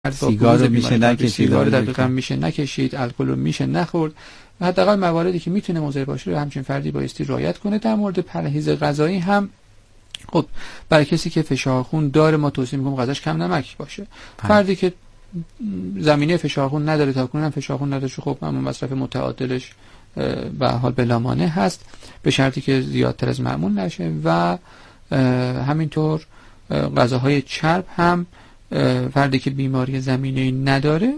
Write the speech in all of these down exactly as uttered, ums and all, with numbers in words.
کرد، سیگار رو میشه نکشید، سیگار دقیقاً میشه نکشید، الکل رو میشه نخورد. حداقل مواردی که میتونه مضر باشه رو همچین فردی بایستی رعایت کنه. در مورد پرهیز غذایی هم خب برای کسی که فشار خون داره ما توصیه میکنیم غذاش کم نمک باشه. پن. فردی که زمینه فشار خون نداره، تا کنون هم فشار خون نداره، خب اما مصرف متعادلش به حال بلا مانع هست، به شرطی که زیادتر از معمول نشه. و همینطور غذاهای چرب هم فردی که بیماری زمینه‌ای نداره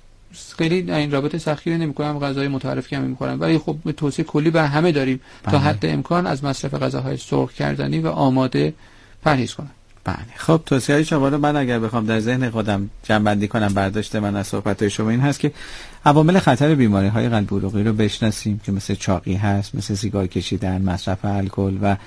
خیلی این رابطه سخیری نمی‌کنم، غذای متعارف که می‌خورن، ولی خب توصیه کلی بر همه داریم بله. تا حد امکان از مصرف غذاهای سرخ کردنی و آماده پرهیز کنن. بله. خب توصیه‌های شما رو من اگر بخوام در ذهن خودم جمع‌بندی کنم، برداشت من از صحبت‌های شما این هست که عوامل خطر بیماری‌های قلبی عروقی رو بشناسیم که مثل چاقی هست، مثل سیگار کشیدن، مصرف الکل و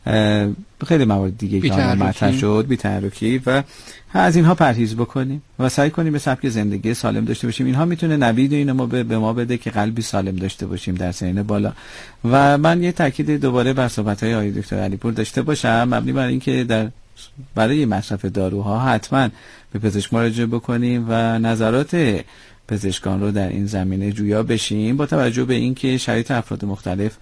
خیلی موارد دیگه که مطرح شد، بی‌تحرکی، و از اینها پرهیز بکنیم و سعی کنیم به سبک زندگی سالم داشته باشیم. اینها میتونه نوید اینو ما به ما بده که قلبی سالم داشته باشیم در سن بالا. و من یه تاکید دوباره بر صحبت‌های آقای دکتر علیپور داشته باشم، مبنی بر اینکه در برای مصرف داروها حتما به پزشک مراجعه بکنیم و نظرات پزشکان رو در این زمینه جویا بشیم، با توجه به اینکه شرایط افراد مختلف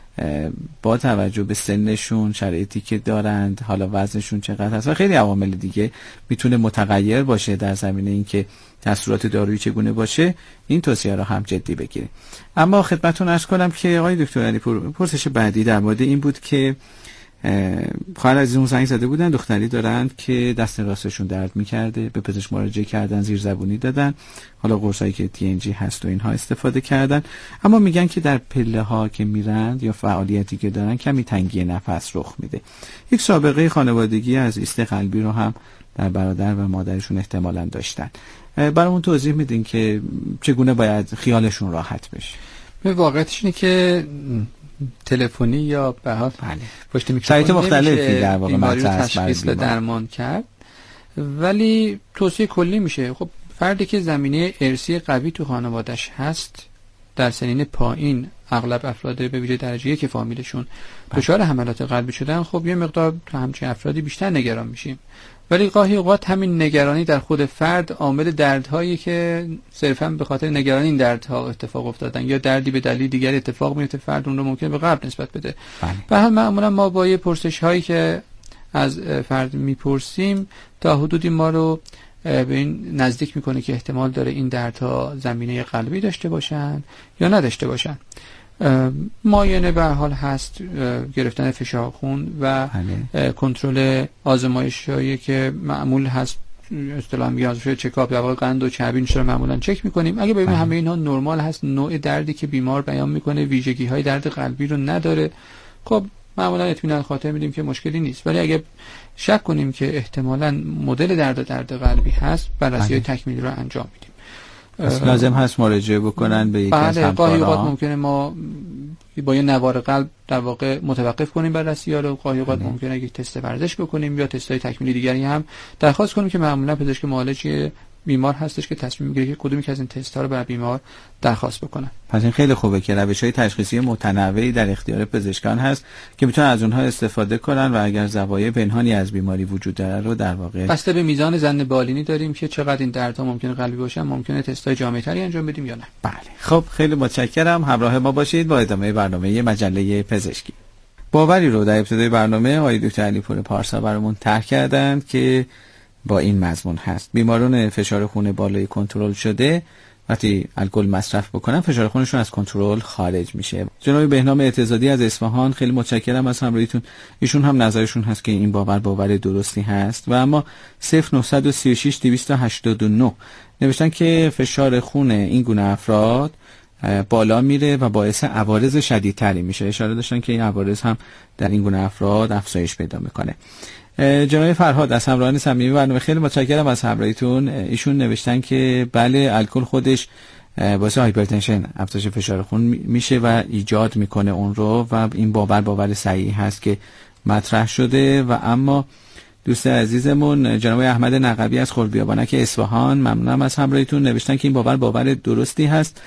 با توجه به سنشون، شرایطی که دارند، حالا وزنشون چقدر هست و خیلی عوامل دیگه میتونه متغیر باشه در زمینه اینکه تاثیرات دارویی چگونه باشه، این توصیه رو هم جدی بگیریم. اما خدمتتون عرض کنم که آقای دکتر علیپور، پرسش بعدی در مورد این بود که خواهر عزیزمون زنگ زده بودن، دختری دارند که دست راستشون درد میکرده، به پزشک مراجعه کردن، زیر زبونی دادن، حالا قرصایی که تی ان جی هست و اینها استفاده کردن، اما میگن که در پله ها که میرند یا فعالیتی که دارن کمی تنگی نفس رخ میده. یک سابقه خانوادگی از ایست قلبی رو هم در برادر و مادرشون احتمالاً داشتن. برامون توضیح میدین که چگونه باید خیالشون راحت بشه؟ به واقعیتش اینه که تلفنی یا به هر حال پشت میکروفون مختلفی در واقع مطرح تشخیص و درمان کرد، ولی توصیه کلی میشه. خب فردی که زمینه ارثی قوی تو خانواده‌اش هست، در سنین پایین، اغلب افراد به ویژه درجه یک فامیلشون دچار حملات قلبی شدن، خب یه مقدار تو همچین افرادی بیشتر نگران میشیم. ولی گاهی اوقات همین نگرانی در خود فرد عامل دردهایی که صرفا به خاطر نگرانی این دردها اتفاق افتادن یا دردی به دلیل دیگری اتفاق میفته، فرد اون رو ممکنه به قلب نسبت بده. به هر معمولا ما با یه پرسش هایی که از فرد میپرسیم تا حدودی ما رو به این نزدیک میکنه که احتمال داره این دردها زمینه قلبی داشته باشن یا نداشته باشن. معاینه به هر حال هست، گرفتن فشار خون و کنترل آزمایشایی که معمول هست، اصطلاحاً میگن آزمایش چکاپ، در واقع قند و چربی رو معمولا چک میکنیم. اگه ببینیم همه اینها نرمال هست، نوع دردی که بیمار بیان میکنه ویژگی های درد قلبی رو نداره، خب معمولا اطمینان خاطر میدیم که مشکلی نیست. ولی اگه شک کنیم که احتمالاً مدل درد درد قلبی هست، بررسی تکمیلی رو انجام میدیم. لازم هست مراجعه بکنن به یک از همکاران. گاهی اوقات ممکنه ما با یه نوار قلب در واقع متوقف کنیم بررسی رو، گاهی اوقات ممکنه یک تست ورزش بکنیم یا تست‌های تکمیلی دیگری هم درخواست کنیم که معمولا پزشک معالج بیمار هستش که تصمیم میگیره که کدومی که از این تست‌ها رو برای بیمار درخواست بکنه. پس این خیلی خوبه که روش‌های تشخیصی متنوعی در اختیار پزشکان هست که میتونن از اونها استفاده کنن و اگر زوایای پنهانی از بیماری وجود داره رو در واقع بسته به میزان ظن بالینی داریم که چقدر این دردها ممکنه قلبی باشن، ممکنه تست‌های جامع‌تری انجام بدیم یا نه. بله. خب خیلی متشکرم، همراه ما باشید با ادامه برنامه مجله پزشکی. باوری رو در ابتدای برنامه آقای دکتر علیپور پارسا برامون طرح کردند که با این مضمون هست: بیماران فشار خون بالای کنترل شده وقتی الکل مصرف بکنن فشار خونشون از کنترل خارج میشه. جناب بهنام اعتزادی از اصفهان، خیلی متشکرم از همراهیتون. ایشون هم نظرشون هست که این باور باور درستی هست و اما صفر نه سه شش دویست و هشتاد و نه نوشتن که فشار خون این گونه افراد بالا میره و باعث عوارض شدیدتری میشه. اشاره داشتن که این عوارض هم در این گونه افراد افزایش پیدا میکنه. جناب فرهاد از همراهان صمیمی برنامه، خیلی متشکرم از همراهیتون. ایشون نوشتن که بله، الکل خودش باعث هایپرتنشن، افزایش فشار خون میشه و ایجاد میکنه اون رو و این باور باور صحیحی هست که مطرح شده. و اما دوست عزیزمون جناب احمد نقبی از خلبیابانک اصفهان، ممنونم از همراهیتون، نوشتن که این باور باور درستی هست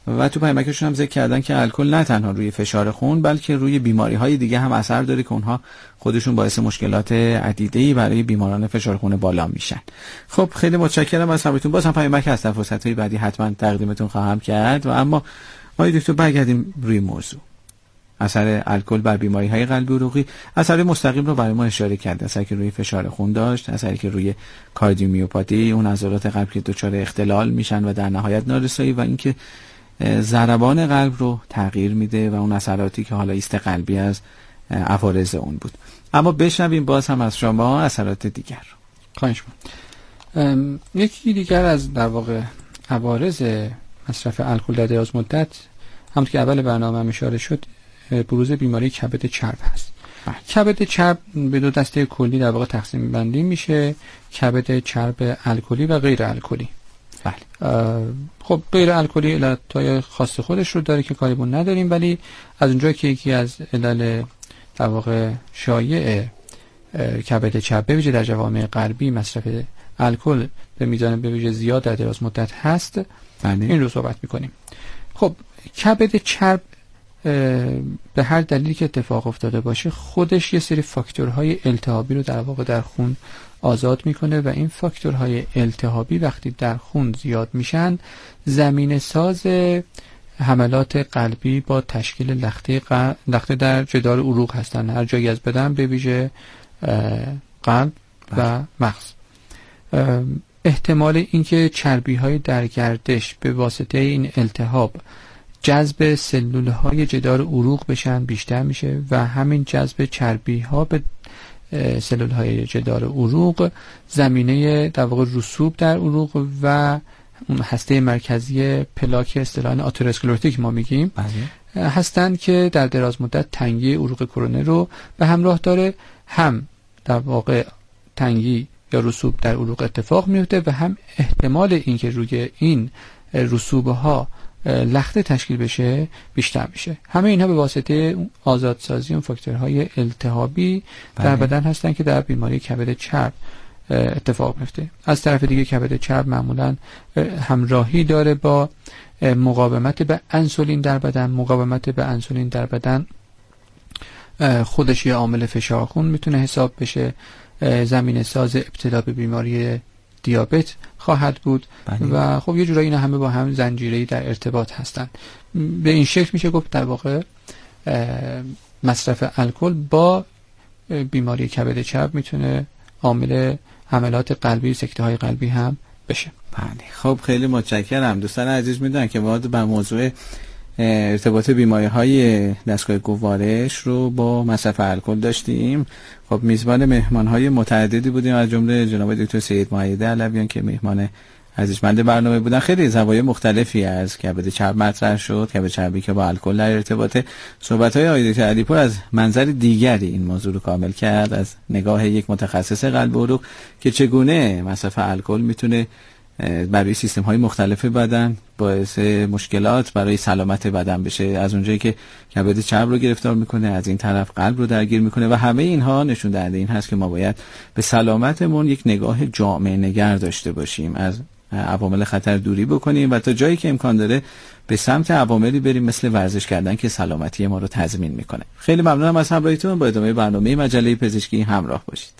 و تو پیامکشون هم ذکر کردن که الکل نه تنها روی فشار خون بلکه روی بیماری‌های دیگه هم اثر داره که اونها خودشون باعث مشکلات عدیده‌ای برای بیماران فشار خون بالا میشن. خب خیلی متشکرم از همتون. باز هم پیامک هست، در فرصت‌های بعدی حتما تقدیمتون خواهم کرد. و اما آقای دکتر برگردیم روی موضوع اثر الکل بر بیماری‌های قلبی عروقی. اثر مستقیم رو برای ما اشاره کرد، اثری که روی فشار خون داشت، اثری که روی کاردیومیوپاتی، اون عضلات قلب که دچار اختلال میشن و در نهایت نارسایی، و اینکه ضربان قلب رو تغییر میده و اون اثراتی که حالا ایست قلبی از عوارض اون بود. اما بشنویم باز هم از شما اثرات دیگر رو. خواهش می‌کنم. یکی دیگر از در واقع عوارض مصرف الکل در دراز مدت، همونطور که اول برنامه هم اشاره شد، بروز بیماری کبد چرب هست. کبد چرب به دو دسته کلی در واقع تقسیم بندی میشه: کبد چرب الکلی و غیر الکلی. بله. خب غیر الکلی علتهای خاص خودش رو داره که کاری بون نداریم، ولی از اونجایی که یکی از علل در واقع شایع کبد چرب به ویژه در جوامع غربی مصرف الکل به میزان به ویژه زیاد در دراز مدت هست، بله. این رو صحبت میکنیم. خب کبد چرب به هر دلیلی که اتفاق افتاده باشه خودش یه سری فاکتورهای التهابی رو در واقع در خون آزاد میکنه و این فاکتورهای التهابی وقتی در خون زیاد میشن زمینه ساز حملات قلبی با تشکیل لخته ق... لخته در جدار عروق هستن، هر جایی از بدن به ویژه قلب و مغز. احتمال اینکه چربی های در گردش به واسطه این التهاب جذب سلول های جدار عروق بشن بیشتر میشه و همین جذب چربی ها به سلول های جدار عروق زمینه در واقع رسوب در عروق و هسته مرکزی پلاک اصطلاحاً آتروسکلروتیک ما میگیم بله. هستند که در دراز مدت تنگی عروق کرونر رو به همراه داره. هم در واقع تنگی یا رسوب در عروق اتفاق میفته و هم احتمال اینکه روی این رسوب ها لخته تشکیل بشه بیشتر میشه. همه اینها به واسطه آزادسازی اون فاکتورهای التهابی بله. در بدن هستن که در بیماری کبد چرب اتفاق میفته. از طرف دیگه کبد چرب معمولا همراهی داره با مقاومت به انسولین در بدن. مقاومت به انسولین در بدن خودش یه عامل فشار خون میتونه حساب بشه، زمینه ساز ابتلا به بیماری دیابت خواهد بود بله. و خب یه جورایی اینا همه با هم زنجیره‌ای در ارتباط هستن. به این شکل میشه گفت در واقع مصرف الکل با بیماری کبد چرب میتونه عامل حملات قلبی، سکته های قلبی هم بشه. بله. خب خیلی متشکرم. دوستان عزیز میدونن که ما به موضوع ارتباط بیماری های دستگاه گوارش رو با مصرف الکل داشتیم. خب میزبان مهمان های متعددی بودیم، از جمله جناب دکتر سید مؤیده علویان که مهمان ارزشمند برنامه بودن. خیلی زوایای مختلفی از کبد چرب مطرح شد، کبد چربی که با الکل در ارتباطه. صحبت های آقای دکتر علیپور از منظر دیگری این موضوع رو کامل کرد، از نگاه یک متخصص قلب و عروق که چگونه مصرف الکل میتونه برای سیستم های مختلف بدن باعث مشکلات برای سلامت بدن بشه. از اونجایی که کبد چرب رو گرفتار میکنه، از این طرف قلب رو درگیر میکنه و همه اینها نشون دهنده این هست که ما باید به سلامتمون یک نگاه جامع نگر داشته باشیم، از عوامل خطر دوری بکنیم و تا جایی که امکان داره به سمت عواملی بریم مثل ورزش کردن که سلامتی ما رو تضمین میکنه. خیلی ممنونم از همراهیتون. با ادامه برنامه مجله پزشکی همراه باشید.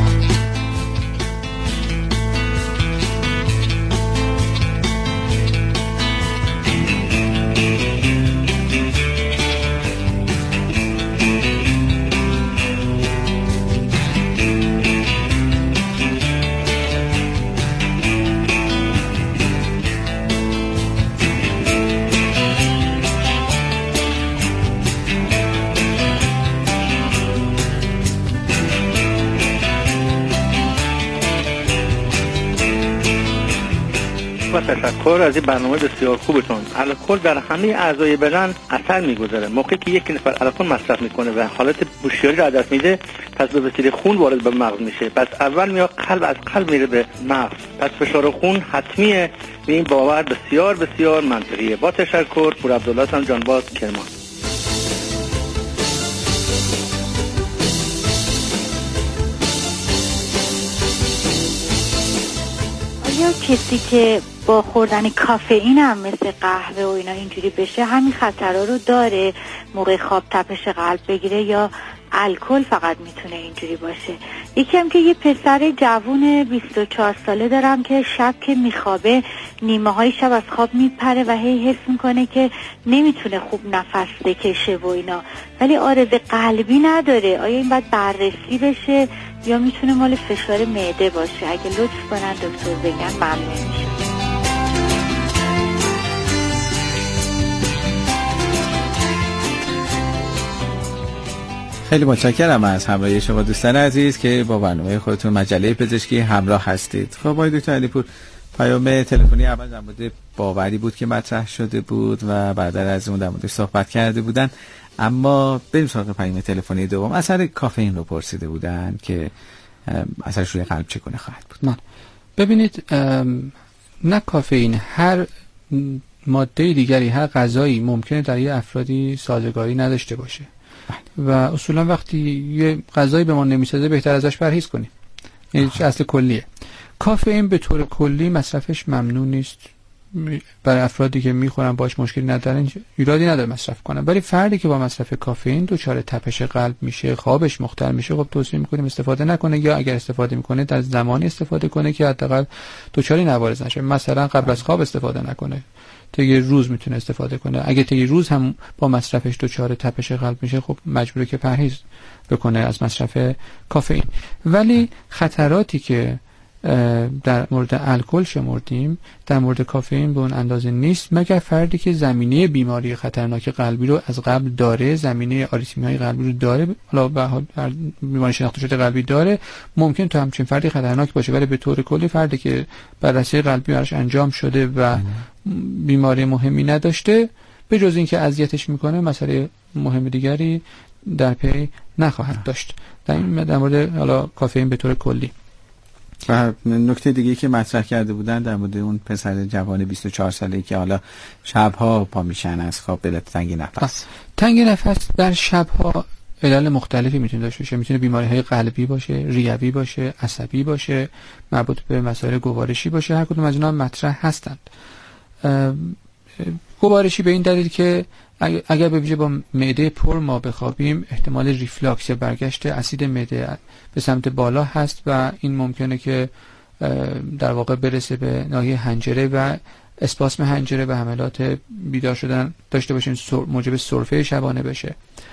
تشکر از این برنامه بسیار خوبتون. الکل در همه اعضای بدن اثر میگذاره. موقعی که یک نفر الکل مصرف میکنه و حالت هوشیاری را از دست میده، پس به وسیله خون وارد به مغز میشه. پس اول میاد قلب، از قلب میره به مغز. پس فشار خون حتمیه. به این باور بسیار بسیار منطقیه. با تشکر. پور عبدالله هم جانباز کرمان. آیا کسی که با خوردن کافئین هم مثل قهوه و اینا اینجوری بشه همین خطرها رو داره موقع خواب تپش قلب بگیره یا الکل فقط میتونه اینجوری باشه؟ یکی هم که یه پسر جوون بیست و چهار ساله دارم که شب که میخوابه نیمه های شب از خواب میپره و هی حس میکنه که نمیتونه خوب نفس بکشه و اینا، ولی عارضه قلبی نداره. آیا این باید بررسی بشه یا میتونه مال فشار معده باشه؟ اگه لطف کنن دکتر بگن ممنون میشه. خیلی متشکرم از همراهی شما دوستان عزیز که با برنامه خودتون مجله پزشکی همراه هستید. خب آقای دکتر علیپور، پیام تلفنی اول در مورد باوری بود که مطرح شده بود و بعد از اون در مورد صحبت کرده بودن، اما بریم سراغ پیام تلفنی دوم. اثر کافئین رو پرسیده بودن که اثرش روی قلب چگونه خواهد بود. من ببینید، نه کافئین، هر ماده دیگری، هر غذایی ممکنه در یه افرادی سازگاری نداشته باشه و اصولا وقتی یه غذایی به ما نمیسازه بهتر ازش پرهیز کنیم. این اصل کلیه. کافئین به طور کلی مصرفش ممنوع نیست. برای افرادی که میخورن باش مشکلی ندارن ایرادی نداره مصرف کنن، ولی فردی که با مصرف کافئین دچار تپش قلب میشه، خوابش مختل میشه، خب توصیه میکنیم استفاده نکنه، یا اگر استفاده میکنه در زمانی استفاده کنه که حداقل دچار نوارض نشه. مثلا قبل از خواب استفاده نکنه، طی روز میتونه استفاده کنه. اگه طی روز هم با مصرفش دچار تپش قلب میشه، خب مجبوره که پرهیز بکنه از مصرف کافئین. ولی خطراتی که در مورد الکل شمردیم در مورد کافئین به اون اندازه نیست، مگر فردی که زمینه بیماری خطرناک قلبی رو از قبل داره، زمینه آریتمیای قلبی رو داره، حالا به بیماری شناخته شده قلبی داره، ممکن تا همچین فردی خطرناک باشه. ولی به طور کلی فردی که بررسی قلبی براش انجام شده و بیماری مهمی نداشته، به جز اینکه اذیتش میکنه مسئله مهم دیگری در پی نخواهد داشت. در این در مورد حالا کافئین به طور کلی. و نکته دیگه که مطرح کرده بودن در مورد اون پسر جوان بیست و چهار ساله‌ای که حالا شبها پا میشن از خواب به علت تنگی نفس. تنگی نفس در شبها علل مختلفی میتونه داشته باشه. میتونه بیماری‌های قلبی باشه، ریوی باشه، عصبی باشه، مربوط به مسائل گوارشی باشه. هر کدوم از اینا مطرح هستند. گوارشی به این دلیل که اگر به ویژه با معده پر ما بخوابیم، احتمال ریفلاکس یا برگشت اسید معده به سمت بالا هست و این ممکنه که در واقع برسه به ناحیه حنجره و اسپاسم حنجره و حملات بیدار شدن داشته باشیم، موجب سرفه شبانه بشه.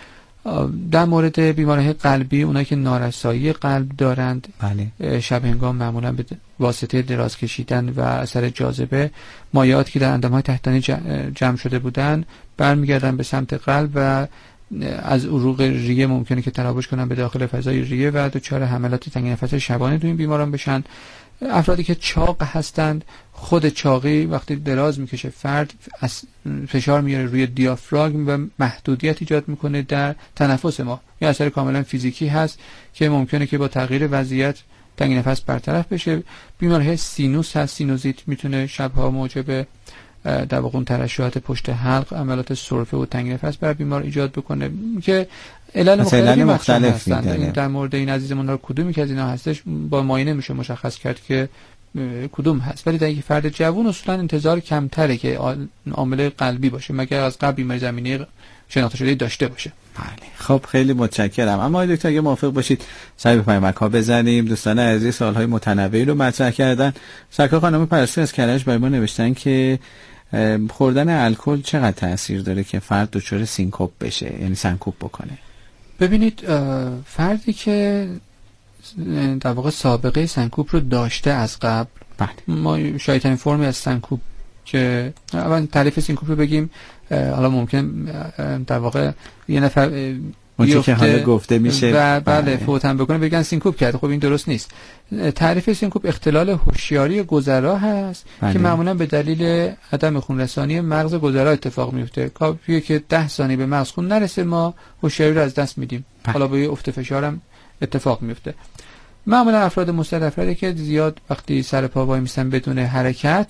در مورد بیماری‌های قلبی، اونایی که نارسایی قلب دارند، بله. شب هنگام معمولا به واسطه دراز کشیدن و اثر جاذبه مایعاتی که در اندام‌های تحتانی جمع شده بودن برمیگردن به سمت قلب و از عروق ریه ممکنه که تراوش کنن به داخل فضای ریه و دچار حملات تنگی نفس شبانه تو این بیماران بشن. افرادی که چاق هستند، خود چاقی وقتی دراز میکشه فرد فشار میاره روی دیافراگم و محدودیت ایجاد میکنه در تنفس ما. یه اثر کاملا فیزیکی هست که ممکنه که با تغییر وضعیت تنگی نفس برطرف بشه. بیماری سینوس هست، سینوزیت میتونه شبها موجب در واقع اون ترشحات پشت حلق، عملات سرفه و تنگی نفس بر بیمار ایجاد بکنه که علل مختلفی مختلف هستند. در مورد این عزیزمون رو کدومی که از اینا هستش با معاینه میشه مشخص کرد که کدوم هست. ولی در یک فرد جوان اصولا انتظار کمتره که عامل قلبی باشه مگر از قبل بیماری زمینه شناخته شده داشته باشه. بله، خب خیلی متشکرم. اما دکتر اگه موافق باشید سعی به پیامک ها بزنیم. دوستان عزیز سوالهای متنوعی رو مطرح کردن. سرکار خانم پرستو از کرج برای ما نوشتن که خوردن الکل چقدر تاثیر داره که فرد دچار سینکوپ بشه، یعنی سنکوپ بکنه؟ ببینید، فردی که در واقع سابقه سنکوپ رو داشته از قبل، بله. ما شایع‌ترین فرمی از سنکوپ که اول تعریف سینکوپ رو بگیم. حالا ممکن در واقع یه نفر اونچه که حالا گفته میشه و بله فوت هم بکنه بگن سینکوپ کرد. خب این درست نیست. تعریف سینکوپ اختلال هوشیاری گذرا هست بله. که معمولا به دلیل عدم خونرسانی مغز گذرا اتفاق میفته. کافیه که ده ثانیه به مغز خون نرسه ما هوشیاری رو از دست میدیم. بله. حالا با یه افت فشار هم اتفاق میفته. معمولا افراد مستعد، افرادی که زیاد وقتی سر پا وای میستن بدون حرکت،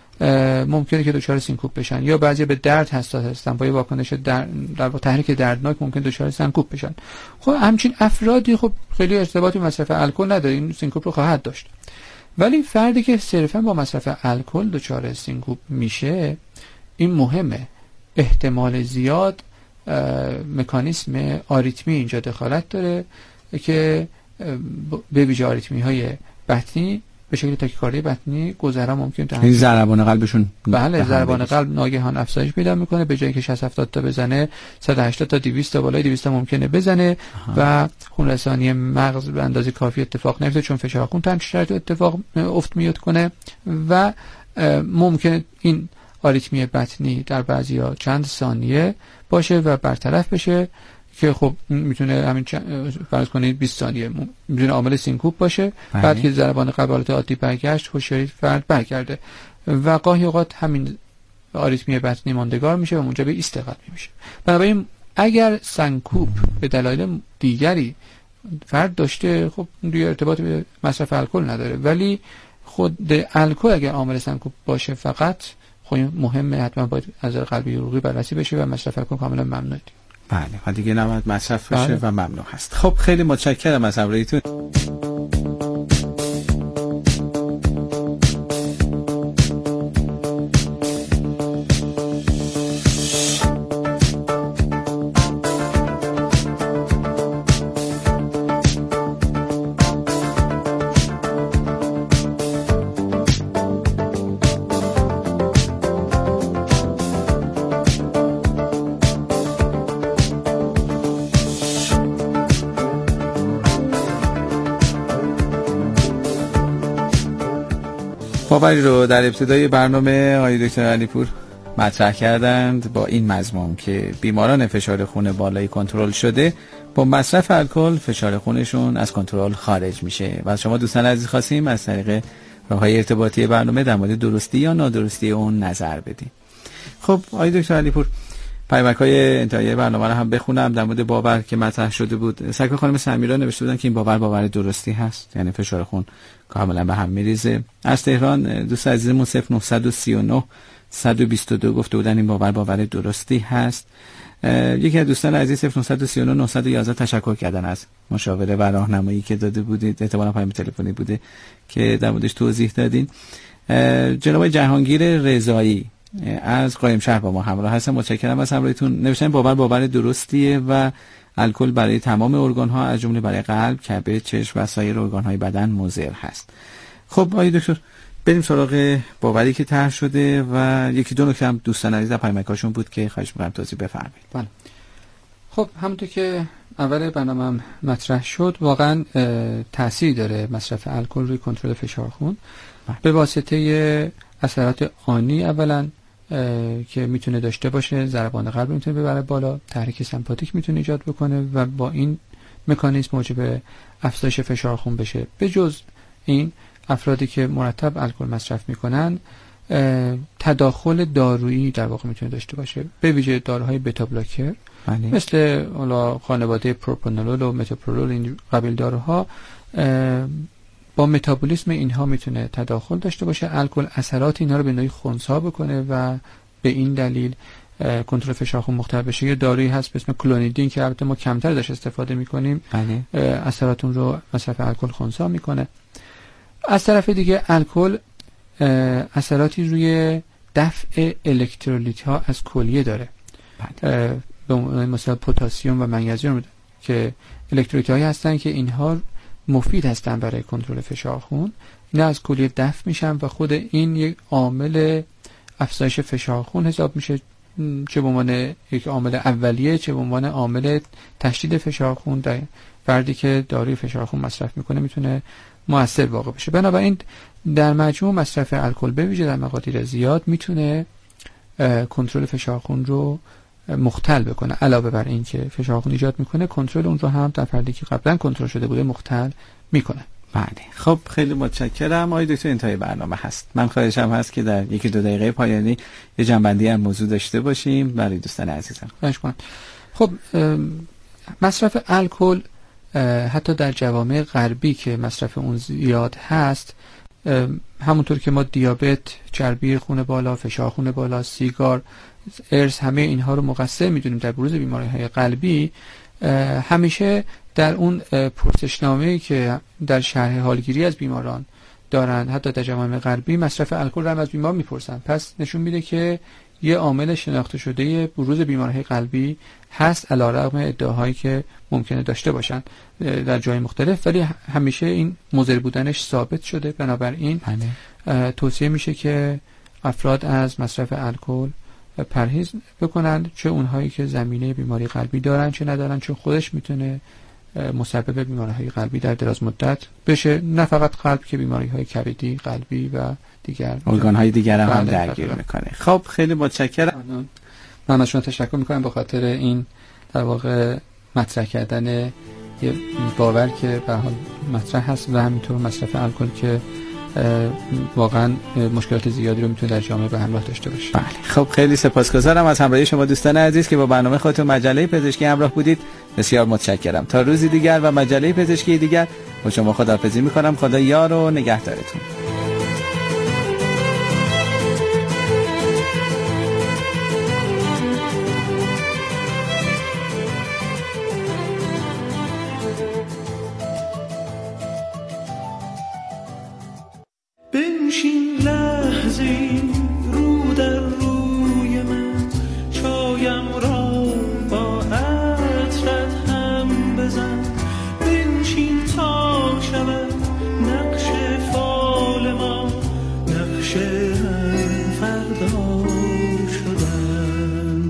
ممکنه که دچار سینکوپ بشن، یا بعضی به درد حساس هستن، با یه واکنش در در تحریک دردناک ممکن دچار سینکوپ بشن. خب همچین افرادی خب خیلی ارتباطی مصرف الکل نداره، این سینکوپ رو خواهد داشت. ولی فردی که صرفا با مصرف الکل دچار سینکوپ میشه، این مهمه، احتمال زیاد مکانیسم آریتمی اینجا دخالت داره که به ویژه آریتمی های بطنی به شکل تاکیکاردی بطنی گذرا ممکن تا این ضربان قلبشون بله ضربان قلب ناگهان افزایش پیدا میکنه، به جایی که شصت هفتاد تا بزنه صد و هشتاد تا دویست تا بالای دویست تا ممکنه بزنه. آها. و خون رسانی مغز به اندازه کافی اتفاق نمیفته چون فشار خون تنگ شرایط اتفاق افت میاد کنه و ممکنه این آریتمی بطنی در بعضیا چند ثانیه باشه و برطرف بشه که خب میتونه همین فرض کنید بیست ثانیه میتونه عامل سینکوپ باشه. بله. بعد که ضربان قلب حالت عادی برگشت، هوشیاری فرد برگرده و گاهی اوقات همین آریتمی بطنی ماندگار میشه و منجر به ایست قلبی میشه. بنابراین اگر سینکوپ به دلایل دیگری فرد داشته، خب روی ارتباط به مصرف الکل نداره، ولی خود الکل اگر عامل سینکوپ باشه فقط خب مهمه حتما باید از نظر قلبی عروقی بررسی بشه و مصرف الکل کاملا ممنوعه. بله و دیگه نباید مصرف بشه. بله. و ممنوع هست. خب خیلی متشکرم از همراهیتون. باوری رو در ابتدای برنامه آقای دکتر علیپور مطرح کردند با این مضمون که بیماران فشار خون بالایی کنترل شده با مصرف الکل فشار خونشون از کنترل خارج میشه و از شما دوستان عزیز خواستیم از طریق راههای ارتباطی برنامه در مورد درستی یا نادرستی اون نظر بدیم. خب آقای دکتر علیپور، پیامک‌های انتهایی برنامه رو هم بخونم در مورد باور که مطرح شده بود. سکه خانم سمیرا نوشته بودن که این باور باور درستی هست، یعنی فشار خون کاملا به هم میریزه. از تهران دوست عزیزمون صفر نه سه نه صد و بیست و دو گفته بودن این باور باور درستی هست. یکی از دوستان عزیز صفر نه سه نه نه یک یک تشکر کردن از مشاوره و راهنمایی که داده بودید، احتمالاً پیام تلفنی بوده که در موردش توضیح دادین. جناب جهانگیر رضایی از قایم شهر با ما همراه هستن، متشکرم از همراهیتون. نوشتن باور باور درستیه و الکل برای تمام ارگان ها از جمله برای قلب، کبد، چشم و سایر ارگان های بدن مضر هست. خب آقای دکتر بریم سراغ باوری که طرح شده و یکی دو نکته هم دوستان عزیز پیامکاشون بود که خواهش می‌کنم توضیح بفرمایید. بله. خب همونطور که اول برنامه مطرح شد، واقعا تأثیر داره مصرف الکل روی کنترل فشار خون به واسطه اثرات آنی اولا که میتونه داشته باشه، ضربان قلب میتونه ببره بالا، تحریک سمپاتیک میتونه ایجاد بکنه و با این مکانیزم موجب افزایش فشار خون بشه. به جز این افرادی که مرتب الکل مصرف میکنن تداخل دارویی در واقع میتونه داشته باشه، به ویژه داروهای بتا بلاکر مثل حالا خانواده پروپانولول و متوپرولول، این قبیل داروها با متابولیسم اینها میتونه تداخل داشته باشه. الکل اثرات اینها رو به نوعی خنثی بکنه و به این دلیل کنترل فشار خون مختل بشه. یه دارویی هست به اسم کلونیدین که البته ما کمتر داشت استفاده میکنیم، اثرات اون رو مصرف الکل خنثی میکنه. از طرف دیگه الکل اثراتی روی دفع الکترولیت ها از کلیه داره، به مثلا پتاسیم و منیزیم که الکترولیت هایی هستن که اینها مفید هستن برای کنترل فشار خون، اینا از کلیه دفع میشن و خود این یک عامل افزایش فشار خون حساب میشه، چه به عنوان یک عامل اولیه چه به عنوان عامل تشدید فشار خون در فردی که داروی فشار خون مصرف میکنه میتونه مؤثر واقع بشه. بنابراین در مجموع مصرف الکل به ویژه در مقادیر زیاد میتونه کنترل فشار خون رو مختل بکنه. علاوه بر این که فشار خون ایجاد میکنه، کنترل اون رو هم در فردی که قبلا کنترل شده بوده مختل میکنه. بله خب خیلی متشکرم. آقای دکتر انتهای برنامه هست، من خواهشم هست که در یکی دو دقیقه پایانی یه جنبندی از موضوع داشته باشیم برای دوستان عزیزم. خواهش کنم. خب مصرف الکل حتی در جوامع غربی که مصرف اون زیاد هست، همونطور که ما دیابت، چربی خون بالا، فشار خون بالا، سیگار، ارث، همه اینها رو مقصر میدونیم در بروز بیماری‌های قلبی، همیشه در اون پرسشنامه‌ای که در شرح حالگیری از بیماران دارن حتی در جوامع غربی مصرف الکل رو هم از بیمار میپرسن. پس نشون میده که یه عامل شناخته شده بروز بیماری‌های قلبی هست علیرغم ادعاهایی که ممکنه داشته باشن در جای مختلف، ولی همیشه این مضر بودنش ثابت شده. بنابراین توصیه میشه که افراد از مصرف الکل پرهیز بکنن، چه اونهایی که زمینه بیماری قلبی دارن چه ندارن، چون خودش میتونه مسبب بیماری‌های قلبی در دراز مدت بشه، نه فقط قلب که بیماری‌های کبدی، قلبی و دیگر ارگان‌های دیگر هم, هم درگیر میکنه. خب خیلی متشکرم. من از شما تشکر میکنم به خاطر این در واقع مطرح کردن یه باور که به حال مطرح هست و همینطور مصرف الکل که واقعا مشکلات زیادی رو میتونه در جامعه به همراه داشته باشه. بله خب خیلی سپاسگزارم از همراهی شما دوستان عزیز که با برنامه خودتون مجله پزشکی همراه بودید. بسیار متشکرم. تا روزی دیگر و مجله پزشکی دیگر با شما خداحافظی میکنم. خدا یار و نگهدارتون. بنشین لحظه رو در روی من، چایم را با عطرت هم بزن. بنشین تا شود نقش فال ما، نقش هم فردا شدن.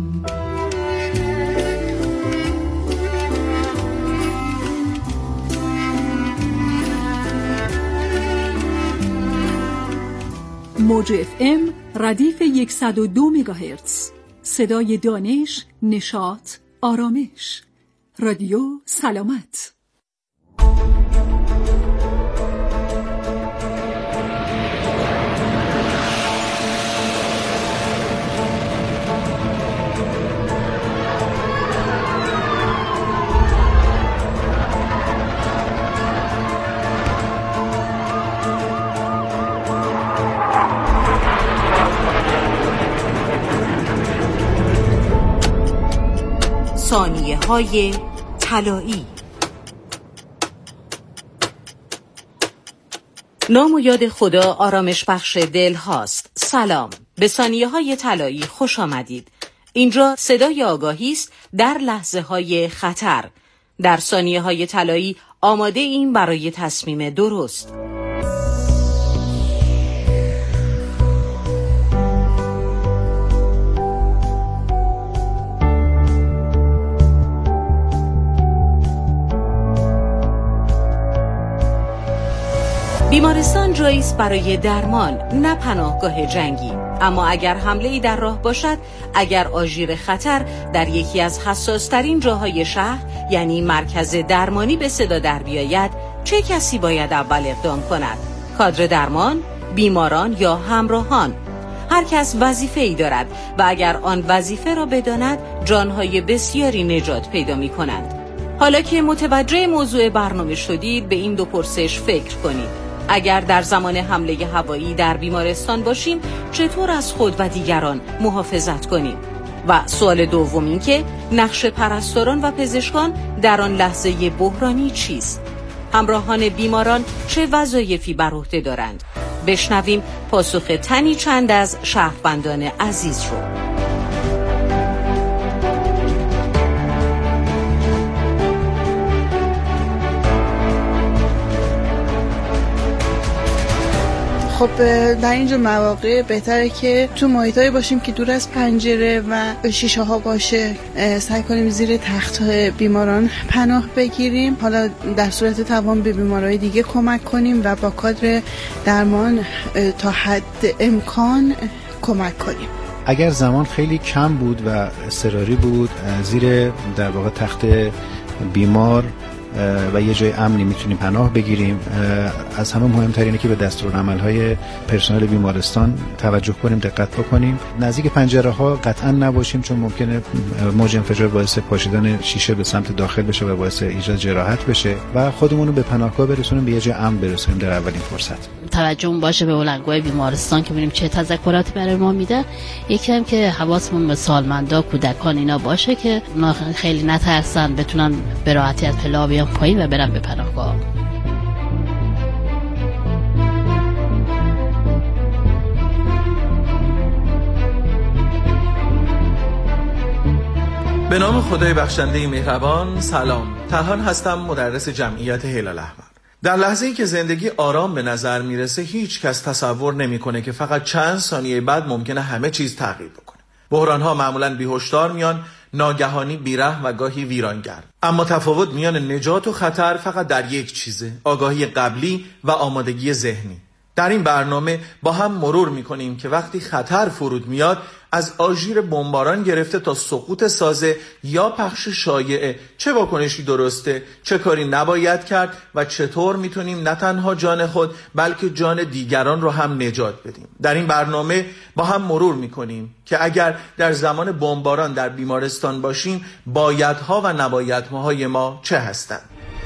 موج اف ام ردیف صد و دو مگاهرتز، صدای دانش، نشاط، آرامش. رادیو سلامت. ثانیه های طلایی. نام و یاد خدا آرامش بخش دل هاست. سلام، به ثانیه های طلایی خوش آمدید. اینجا صدای آگاهی است در لحظه های خطر. در ثانیه های طلایی آماده ایم برای تصمیم درست. بیمارستان جایی است برای درمان، نه پناهگاه جنگی. اما اگر حمله‌ای در راه باشد، اگر آژیر خطر در یکی از حساس‌ترین جاهای شهر یعنی مرکز درمانی به صدا در بیاید، چه کسی باید اول اقدام کند؟ کادر درمان، بیماران یا همراهان؟ هر کس وظیفه‌ای دارد و اگر آن وظیفه را بداند، جانهای بسیاری نجات پیدا می‌کنند. حالا که متوجه موضوع برنامه شدید، به این دو پرسش فکر کنید. اگر در زمان حمله هوایی در بیمارستان باشیم، چطور از خود و دیگران محافظت کنیم؟ و سوال دوم این که نقش پرستاران و پزشکان در آن لحظه بحرانی چیست؟ همراهان بیماران چه وظایفی بر عهده دارند؟ بشنویم پاسخ تنی چند از شهروندان عزیز رو. خب در اینجور مواقع بهتره که تو محیطایی باشیم که دور از پنجره و شیشه ها باشه. سعی کنیم زیر تخت بیماران پناه بگیریم. حالا در صورت توان به بیمارای دیگه کمک کنیم و با کادر درمان تا حد امکان کمک کنیم. اگر زمان خیلی کم بود و اضطراری بود، زیر در واقع تخت بیمار و یه جای امنی میتونیم پناه بگیریم. از همه مهمتر اینه که به دستورالعمل‌های پرسنل بیمارستان توجه کنیم، دقت بکنیم. نزدیک پنجره ها قطعا نباشیم، چون ممکنه موج انفجار باعث پاشیدن شیشه به سمت داخل بشه و باعث ایجاد جراحت بشه و خودمون رو به پناهگاه برسونیم، به یه جای امن برسونیم در اولین فرصت. توجهمون باشه به بلندگوهای بیمارستان که ببینیم چه تذکراتی برای ما میده. یکی هم که حواسمون به سالمندا، کودکان اینا باشه که اونا خیلی نترسن، بتونن به راحتی از پلا بیان پایین و برن به پناهگاه. به نام خدای بخشنده مهربان. سلام، طاهر هستم، مدرس جمعیت هلال احمر. در لحظه‌ای که زندگی آرام به نظر میرسه هیچ کس تصور نمیکنه که فقط چند ثانیه بعد ممکنه همه چیز تغییر بکنه. بحران‌ها معمولاً بی‌هشدار میان، ناگهانی، بی‌رحم و گاهی ویرانگر. اما تفاوت میان نجات و خطر فقط در یک چیزه: آگاهی قبلی و آمادگی ذهنی. در این برنامه با هم مرور میکنیم که وقتی خطر فرود میاد، از آژیر بمباران گرفته تا سقوط سازه یا پخش شایعه، چه واکنشی درسته، چه کاری نباید کرد و چطور میتونیم نه تنها جان خود بلکه جان دیگران رو هم نجات بدیم. در این برنامه با هم مرور میکنیم که اگر در زمان بمباران در بیمارستان باشیم، بایدها و نبایدهای ما چه هستند.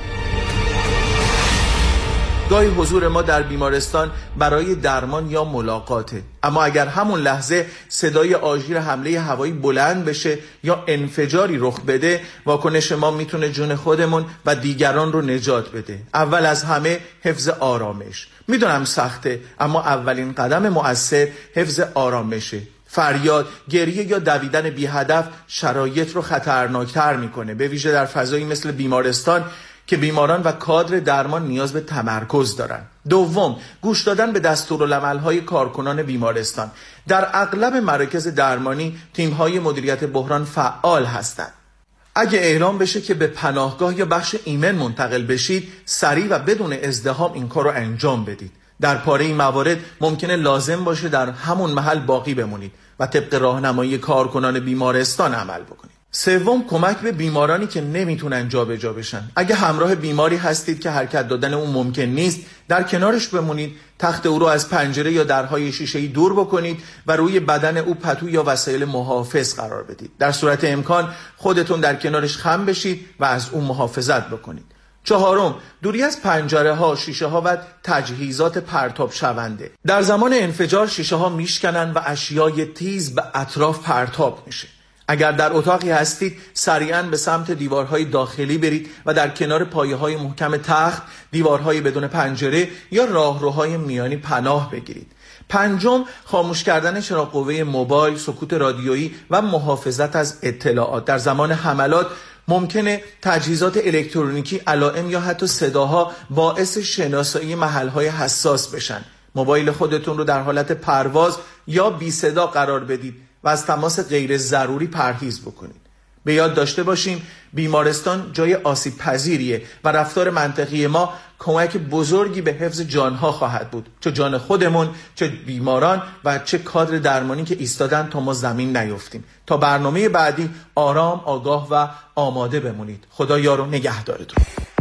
گاهی حضور ما در بیمارستان برای درمان یا ملاقاته، اما اگر همون لحظه صدای آژیر حمله هوایی بلند بشه یا انفجاری رخ بده، واکنش ما میتونه جون خودمون و دیگران رو نجات بده. اول از همه حفظ آرامش. میدونم سخته، اما اولین قدم مؤثر حفظ آرامشه. فریاد، گریه یا دویدن بی هدف شرایط رو خطرناکتر میکنه، به ویژه در فضایی مثل بیمارستان که بیماران و کادر درمان نیاز به تمرکز دارن. دوم، گوش دادن به دستورالعمل‌های کارکنان بیمارستان. در اغلب مراکز درمانی تیم‌های مدیریت بحران فعال هستند. اگه اعلام بشه که به پناهگاه یا بخش ایمن منتقل بشید، سریع و بدون ازدحام این کار رو انجام بدید. در پاره این موارد ممکنه لازم باشه در همون محل باقی بمونید و طبق راهنمایی کارکنان بیمارستان عمل بکنید. سوم، کمک به بیمارانی که نمیتونن جابجا بشن. اگه همراه بیماری هستید که حرکت دادن اون ممکن نیست، در کنارش بمونید، تخت او رو از پنجره یا درهای شیشه‌ای دور بکنید و روی بدن او پتو یا وسایل محافظ قرار بدید. در صورت امکان خودتون در کنارش خم بشید و از اون محافظت بکنید. چهارم، دوری از پنجره ها، شیشه ها و تجهیزات پرتاب شونده. در زمان انفجار شیشه ها میشکنن و اشیای تیز به اطراف پرتاب میشه. اگر در اتاقی هستید، سریعاً به سمت دیوارهای داخلی برید و در کنار پایه‌های محکم تخت، دیوارهای بدون پنجره یا راهروهای میانی پناه بگیرید. پنجم، خاموش کردن چراغ قوه موبایل، سکوت رادیویی و محافظت از اطلاعات. در زمان حملات ممکنه تجهیزات الکترونیکی، علائم یا حتی صداها باعث شناسایی محل‌های حساس بشن. موبایل خودتون رو در حالت پرواز یا بی صدا قرار بدید و از تماس غیر ضروری پرهیز بکنید. به یاد داشته باشیم بیمارستان جای آسیب پذیریه و رفتار منطقی ما کمک بزرگی به حفظ جانها خواهد بود، چه جان خودمون، چه بیماران و چه کادر درمانی که ایستادن تا ما زمین نیفتیم. تا برنامه بعدی آرام، آگاه و آماده بمونید. خدا یار و نگهدارتون.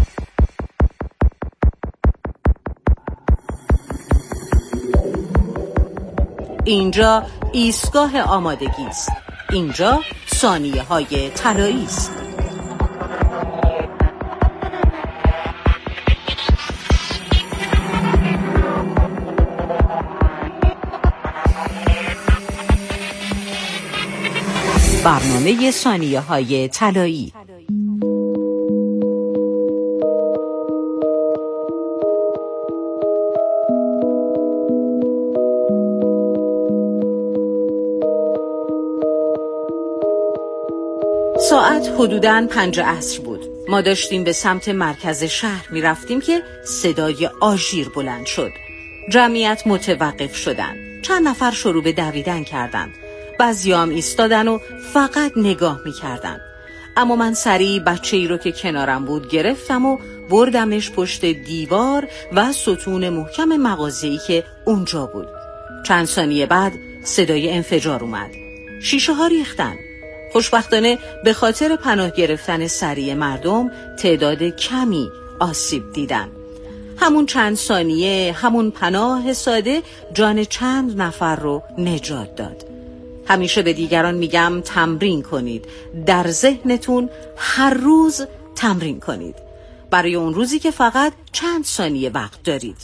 اینجا ایستگاه آمادگی است. اینجا ثانیه های طلایی است. برنامه ثانیه های طلایی. ساعت حدوداً پنج عصر بود. ما داشتیم به سمت مرکز شهر می رفتیم که صدای آژیر بلند شد. جمعیت متوقف شدند. چند نفر شروع به دویدن کردند. بعضیام ایستادن و فقط نگاه می کردن. اما من سریع بچه ای رو که کنارم بود گرفتم و بردمش پشت دیوار و ستون محکم مغازه‌ای که اونجا بود. چند ثانیه بعد صدای انفجار اومد. شیشه ها ریختن. خوشبختانه به خاطر پناه گرفتن سریع مردم تعداد کمی آسیب دیدن. همون چند ثانیه، همون پناه ساده جان چند نفر رو نجات داد. همیشه به دیگران میگم تمرین کنید. در ذهنتون هر روز تمرین کنید. برای اون روزی که فقط چند ثانیه وقت دارید.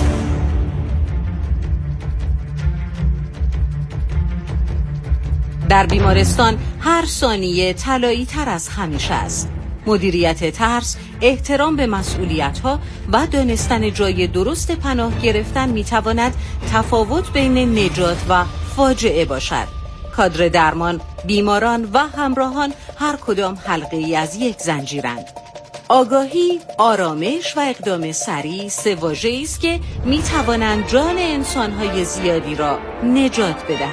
در بیمارستان هر ثانیه طلایی تر از همیشه است. مدیریت ترس، احترام به مسئولیت‌ها و دانستن جای درست پناه گرفتن می‌تواند تفاوت بین نجات و فاجعه باشد. کادر درمان، بیماران و همراهان هر کدام حلقه ای از یک زنجیرند. آگاهی، آرامش و اقدام سریع سه واژه‌ای است که می‌توانند جان انسان‌های زیادی را نجات بدهند.